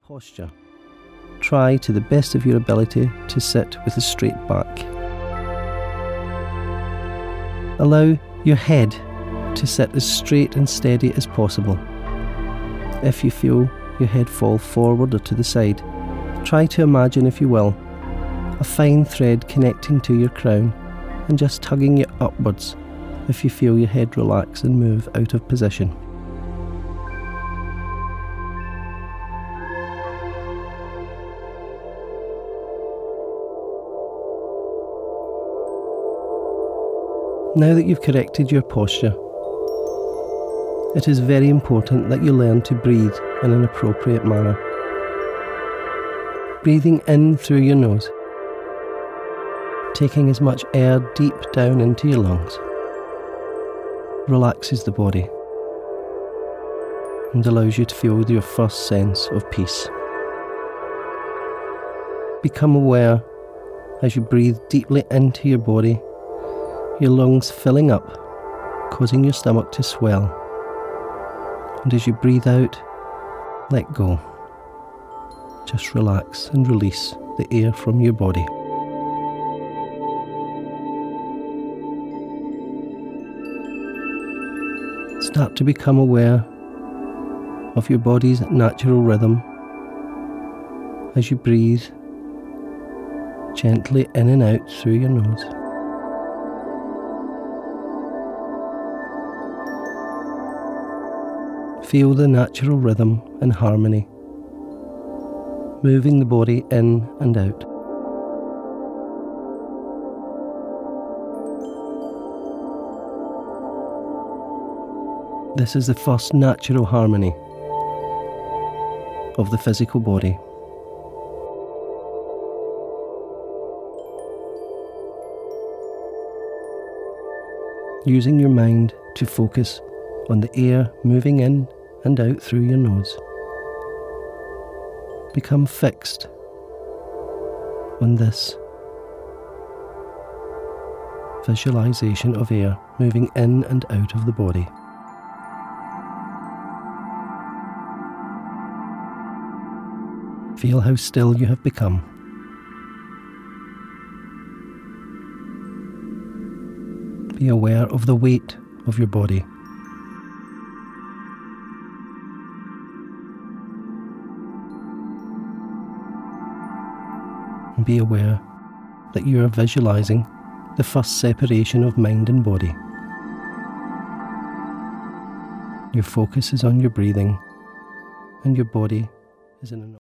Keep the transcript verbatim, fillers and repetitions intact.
Posture. Try to the best of your ability to sit with a straight back. Allow your head to sit as straight and steady as possible. If you feel your head fall forward or to the side, try to imagine, if you will, a fine thread connecting to your crown and just tugging it upwards if you feel your head relax and move out of position. Now that you've corrected your posture, it is very important that you learn to breathe in an appropriate manner. Breathing in through your nose, taking as much air deep down into your lungs, relaxes the body and allows you to feel your first sense of peace. Become aware as you breathe deeply into your body, your lungs filling up, causing your stomach to swell. And as you breathe out, let go. Just relax and release the air from your body. Start to become aware of your body's natural rhythm as you breathe gently in and out through your nose. Feel the natural rhythm and harmony, moving the body in and out. This is the first natural harmony of the physical body. Using your mind to focus on the air moving in and out through your nose. Become fixed on this visualization of air moving in and out of the body. Feel how still you have become. Be aware of the weight of your body. And be aware that you are visualizing the first separation of mind and body. Your focus is on your breathing, and your body is in an